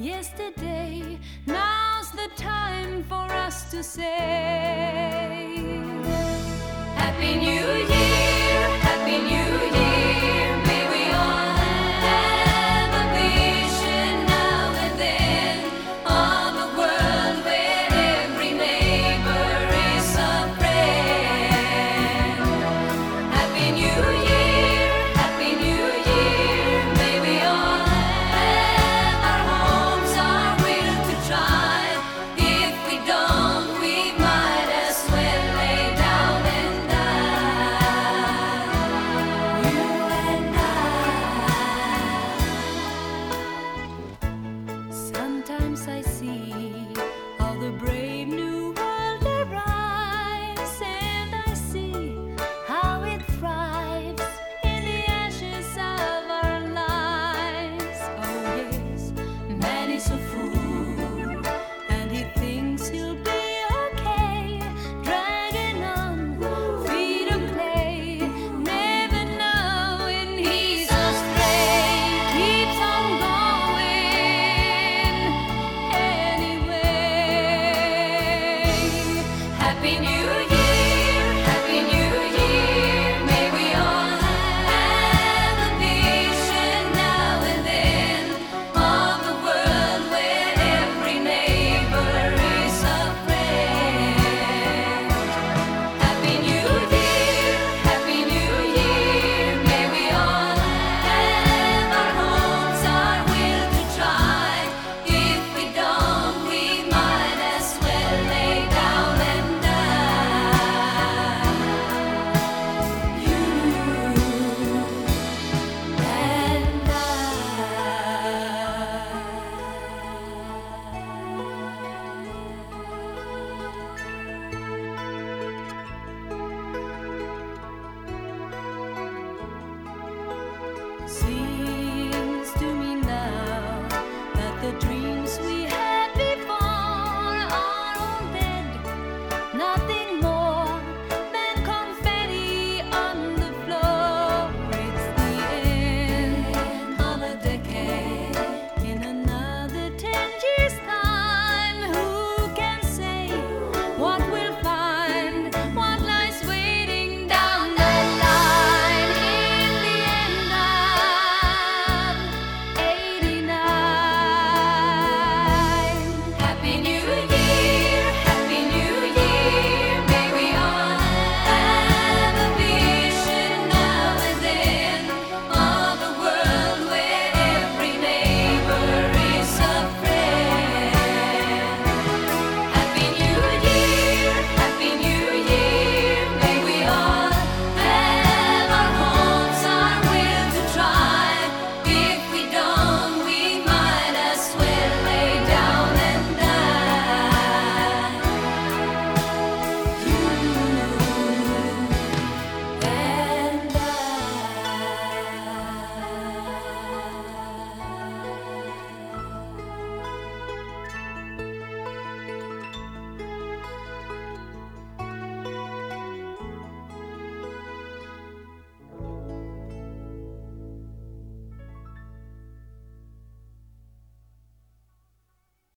yesterday. Now's the time for us to say Happy New Year, Happy New Year. May we all have a vision now and then of a world where every neighbor is a friend. Happy New Year, Happy New Year. May we all have our homes, our will to try. If we don't, we might as well lay down and die. You and I. Sometimes I see how the brave new world arrives, and I see how it thrives in the ashes of our lives. Oh yes, man is a fool, and he thinks he'll be okay, dragging on feet of clay, never knowing he's astray. Keeps on going anyway. Happy New Year, Happy New Year. May we all have a vision now and then of a world where every neighbor is a friend. Happy New Year, Happy New Year. May we all have our homes, our will to try. If we don't, we might as well lay down and die. You and I. See